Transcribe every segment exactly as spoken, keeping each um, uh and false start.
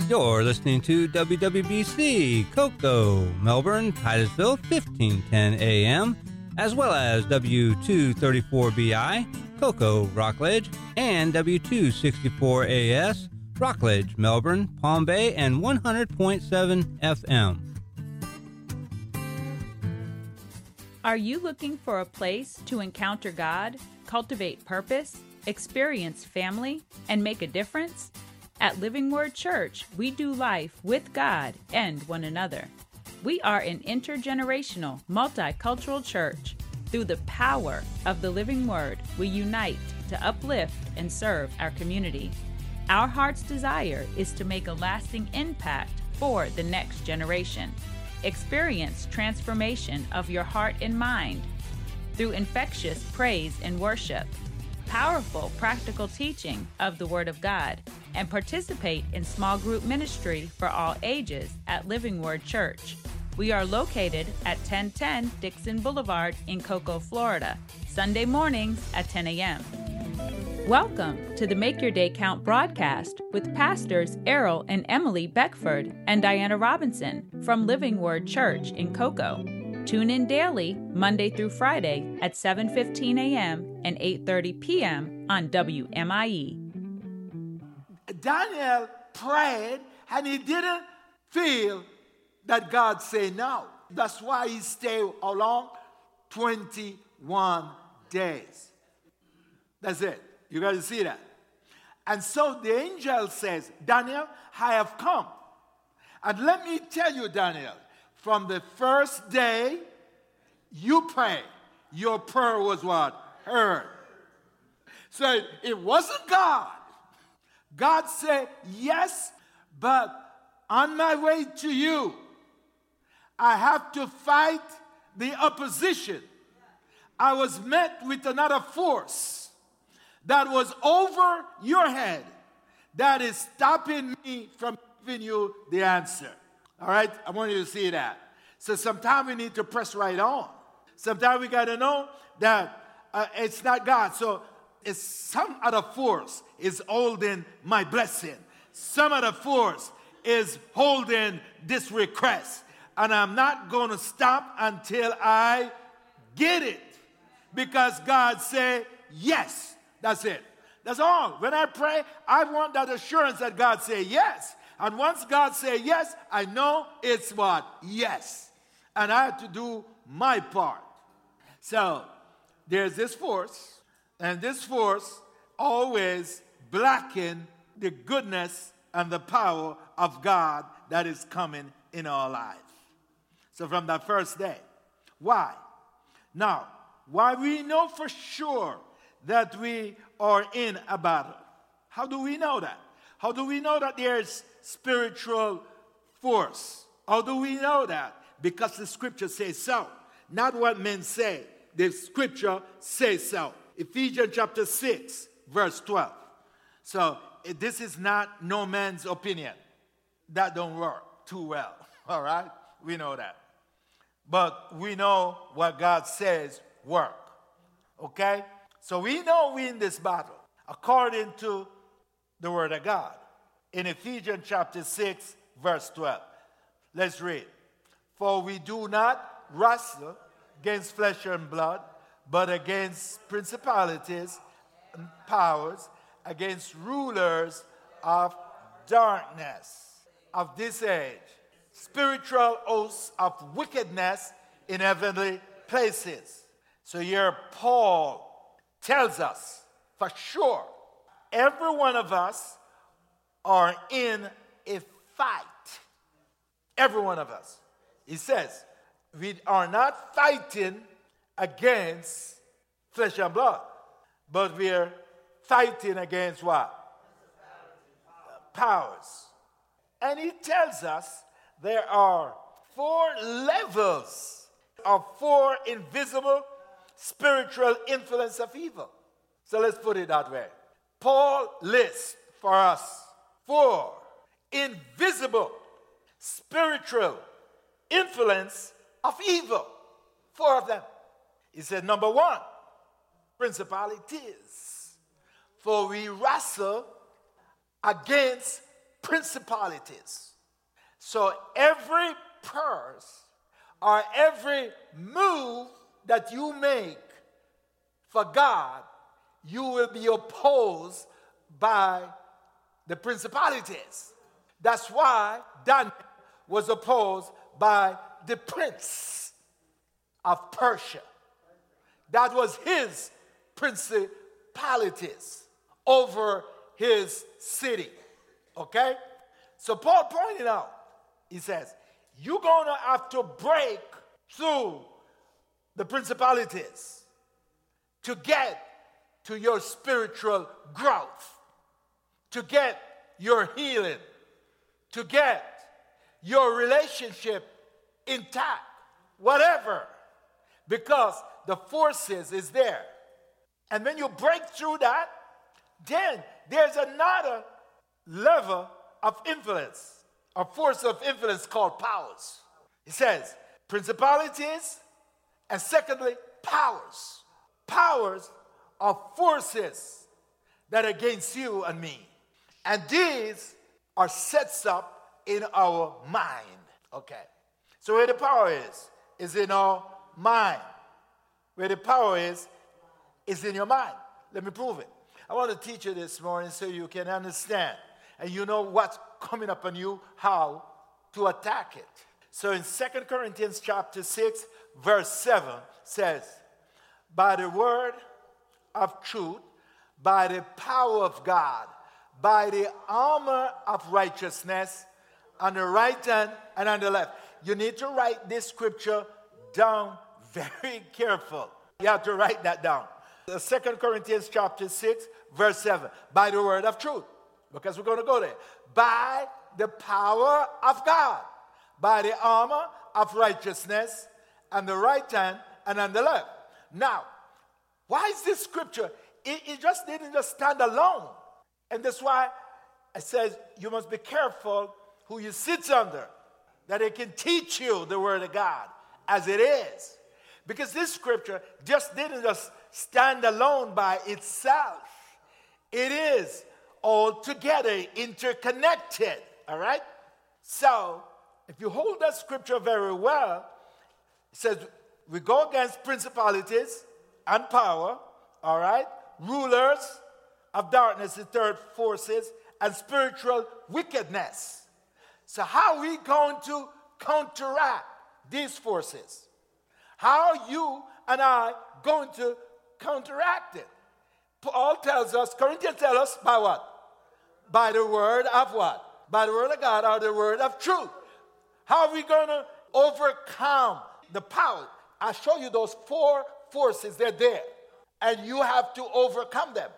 You're listening to W W B C, Cocoa, Melbourne, Titusville, fifteen ten A M, as well as W two thirty-four B I, Cocoa, Rockledge, and W two sixty-four A S, Rockledge, Melbourne, Palm Bay, and one hundred point seven F M. Are you looking for a place to encounter God, cultivate purpose, experience family, and make a difference? At Living Word Church, we do life with God and one another. We are an intergenerational, multicultural church. Through the power of the Living Word, we unite to uplift and serve our community. Our heart's desire is to make a lasting impact for the next generation. Experience transformation of your heart and mind through infectious praise and worship, powerful practical teaching of the Word of God, and participate in small group ministry for all ages at Living Word Church. We are located at ten ten Dixon Boulevard in Cocoa, Florida, Sunday mornings at ten A M Welcome to the Make Your Day Count broadcast with Pastors Errol and Emily Beckford and Diana Robinson from Living Word Church in Cocoa. Tune in daily, Monday through Friday at seven fifteen A M and eight thirty P M on W M I E. Daniel prayed and he didn't feel that God said no. That's why he stayed how long? twenty-one days. That's it. You got to see that. And so the angel says, Daniel, I have come. And let me tell you, Daniel, from the first day you prayed, your prayer was what? Heard. So it, it wasn't God. God said, yes, but on my way to you, I have to fight the opposition. I was met with another force that was over your head that is stopping me from giving you the answer. All right? I want you to see that. So sometimes we need to press right on. Sometimes we got to know that uh, it's not God. So it's some other force is holding my blessing. Some other force is holding this request. And I'm not going to stop until I get it. Because God said, yes. That's it. That's all. When I pray, I want that assurance that God say yes. And once God say yes, I know it's what? Yes. And I have to do my part. So there's this force, and this force always blacken the goodness and the power of God that is coming in our life. So from that first day. Why? Now, why we know for sure that we are in a battle. How do we know that? How do we know that there's spiritual force? How do we know that? Because the scripture says so. Not what men say. The scripture says so. Ephesians chapter six, verse twelve. So this is not no man's opinion. That don't work too well. All right? We know that. But we know what God says work. Okay? So we know we're in this battle according to the Word of God. In Ephesians chapter six, verse twelve. Let's read. For we do not wrestle against flesh and blood, but against principalities and powers, against rulers of darkness of this age, spiritual hosts of wickedness in heavenly places. So here Paul tells us for sure every one of us are in a fight. Every one of us. He says, we are not fighting against flesh and blood, but we are fighting against what? Powers. And he tells us there are four levels of four invisible spiritual influence of evil. So let's put it that way. Paul lists for us four invisible spiritual influence of evil. Four of them. He said, number one, principalities. For we wrestle against principalities. So every purse or every move that you make for God, you will be opposed by the principalities. That's why Daniel was opposed by the prince of Persia. That was his principalities over his city. Okay? So Paul pointed out, he says, you're going to have to break through the principalities to get to your spiritual growth, to get your healing, to get your relationship intact, whatever, because the forces is there. And when you break through that, then there's another level of influence, a force of influence called powers. He says principalities, and secondly, powers. Powers are forces that are against you and me. And these are sets up in our mind. Okay. So where the power is, is in our mind. Where the power is, is in your mind. Let me prove it. I want to teach you this morning so you can understand and you know what's coming up on you, how to attack it. So in Second Corinthians chapter six, verse seven says, by the word of truth, by the power of God, by the armor of righteousness, on the right hand and on the left. You need to write this scripture down very careful. You have to write that down. Second Corinthians chapter six, verse seven. By the word of truth. Because we're going to go there. By the power of God. By the armor of righteousness on the right hand and on the left. Now, why is this scripture? It, it just didn't just stand alone. And that's why it says you must be careful who you sit under, that it can teach you the word of God as it is. Because this scripture just didn't just stand alone by itself. It is all together interconnected, all right? So, if you hold that scripture very well, it says we go against principalities and power, all right? Rulers of darkness, the third forces, and spiritual wickedness. So how are we going to counteract these forces? How are you and I going to counteract it? Paul tells us, Corinthians tells us, by what? By the word of what? By the word of God or the word of truth. How are we going to overcome the power? I show you those four forces, they're there. And you have to overcome them.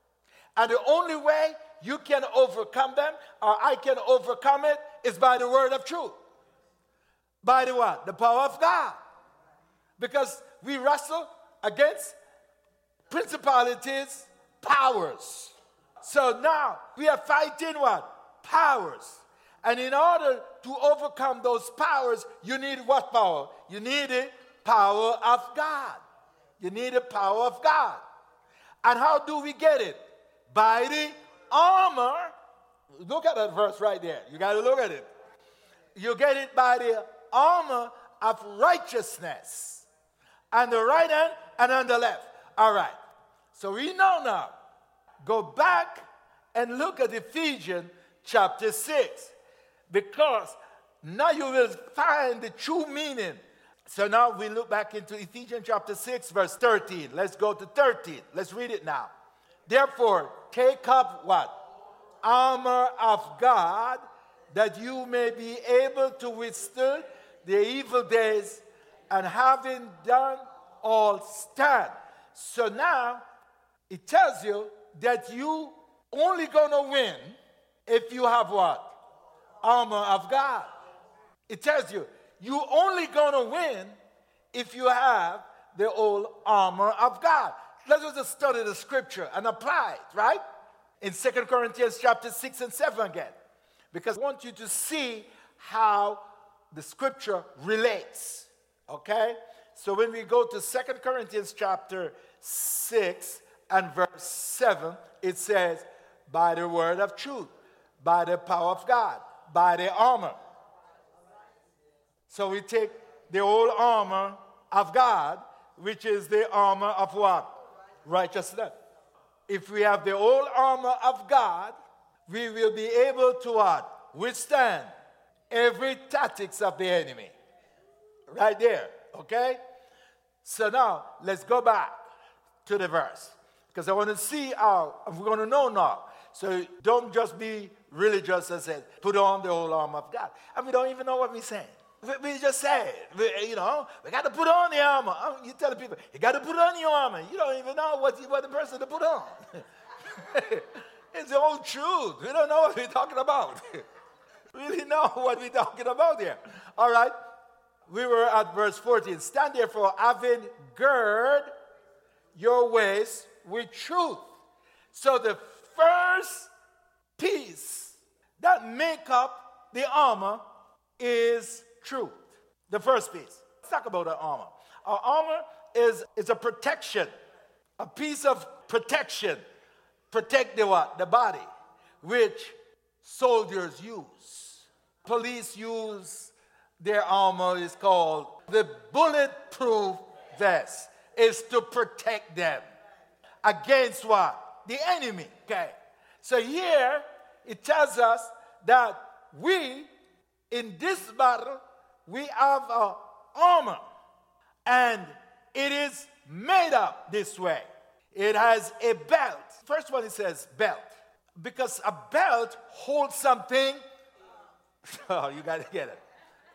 And the only way you can overcome them, or I can overcome it, is by the word of truth. By the what? The power of God. Because we wrestle against principalities, powers. So now we are fighting what? Powers. And in order to overcome those powers, you need what power? You need the power of God. You need the power of God. And how do we get it? By the armor. Look at that verse right there. You got to look at it. You get it by the armor of righteousness. On the right hand and on the left. All right. So we know now. Go back and look at Ephesians chapter six. Because now you will find the true meaning. So now we look back into Ephesians chapter six, verse thirteen. Let's go to thirteen. Let's read it now. Therefore, take up what? Armor of God, that you may be able to withstand the evil days, and having done all, stand. So now, it tells you that you only gonna win if you have what? Armor of God. It tells you, you only gonna win if you have the old armor of God. Let's just study the scripture and apply it, right? In Second Corinthians chapter six and seven again. Because I want you to see how the scripture relates. Okay? So when we go to Second Corinthians chapter six and verse seven, it says, by the word of truth, By the power of God, by the armor. So we take the whole armor of God, which is the armor of what? Righteousness. If we have the whole armor of God, we will be able to what? Withstand every tactics of the enemy. Right there, okay? So now, let's go back to the verse. Because I want to see how, we're going to know now. So don't just be religious and say, put on the whole armor of God. And we don't even know what we're saying. We, we just say it. We, you know, we got to put on the armor. You tell the people, you got to put on your armor. You don't even know what, what the person to put on. It's the whole truth. We don't know what we're talking about. We really know what we're talking about here. All right. We were at verse fourteen. Stand therefore, having gird your waist with truth. So the first piece that make up the armor is truth. The first piece. Let's talk about our armor. Our armor is, is a protection, a piece of protection. Protect the what? The body, which soldiers use. Police use their armor is called the bulletproof vest. Is to protect them against what? The enemy. Okay. So here it tells us that we, in this battle, we have an armor. And it is made up this way. It has a belt. First one, it says belt. Because a belt holds something. Oh, you got to get it.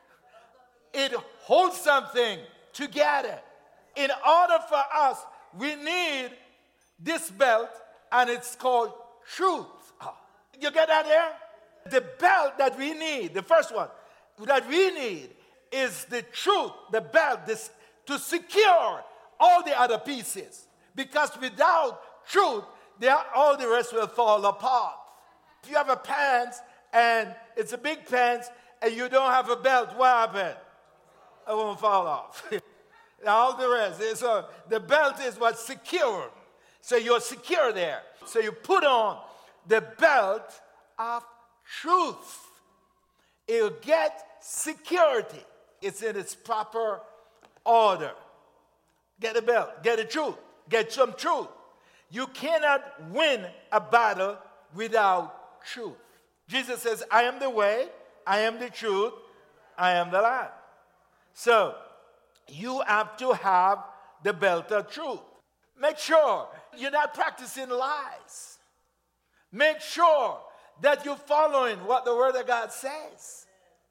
It holds something together. In order for us, we need this belt, and it's called truth. Oh, you get that there? The belt that we need, the first one that we need is the truth, the belt, this, to secure all the other pieces. Because without truth, there, all the rest will fall apart. If you have a pants, and it's a big pants, and you don't have a belt, what happens? It won't fall off. All the rest. So the belt is what's secure. So you're secure there. So you put on the belt of truth. It'll get security. It's in its proper order. Get a belt. Get a truth. Get some truth. You cannot win a battle without truth. Jesus says, I am the way, I am the truth, I am the life. So, you have to have the belt of truth. Make sure you're not practicing lies. Make sure that you're following what the Word of God says.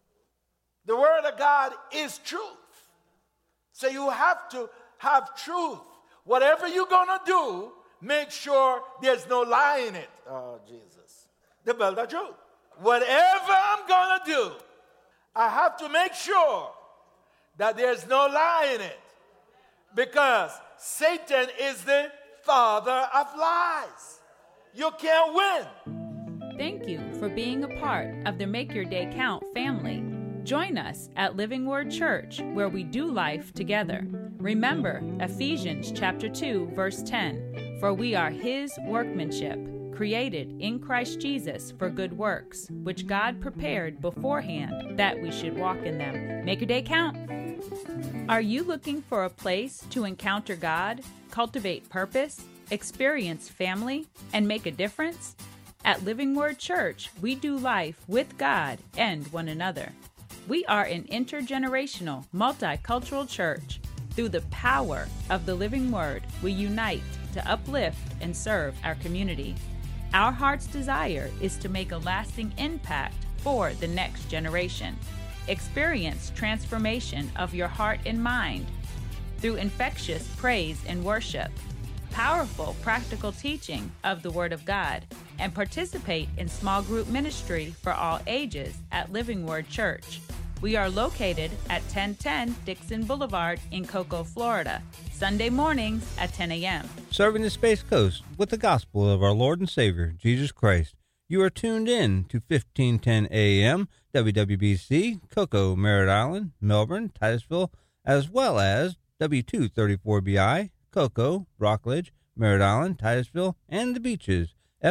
The Word of God is truth. So you have to have truth. Whatever you're going to do, make sure there's no lie in it. Oh, Jesus. The belt of truth. Whatever I'm going to do, I have to make sure that there's no lie in it. Because Satan is the father of lies. You can't win. Thank you for being a part of the Make Your Day Count family. Join us at Living Word Church, where we do life together. Remember Ephesians chapter two, verse ten, for we are his workmanship, created in Christ Jesus for good works, which God prepared beforehand that we should walk in them. Make your day count. Are you looking for a place to encounter God, cultivate purpose, experience family, and make a difference? At Living Word Church, we do life with God and one another. We are an intergenerational, multicultural church. Through the power of the living Word, we unite to uplift and serve our community. Our heart's desire is to make a lasting impact for the next generation. Experience transformation of your heart and mind through infectious praise and worship, powerful practical teaching of the Word of God, and participate in small group ministry for all ages at Living Word Church. We are located at ten ten Dixon Boulevard in Cocoa, Florida, Sunday mornings at ten a.m. Serving the Space Coast with the gospel of our Lord and Savior, Jesus Christ. You are tuned in to fifteen ten A M, W W B C, Cocoa, Merritt Island, Melbourne, Titusville, as well as W two thirty-four B I, Cocoa, Rockledge, Merritt Island, Titusville, and the Beaches.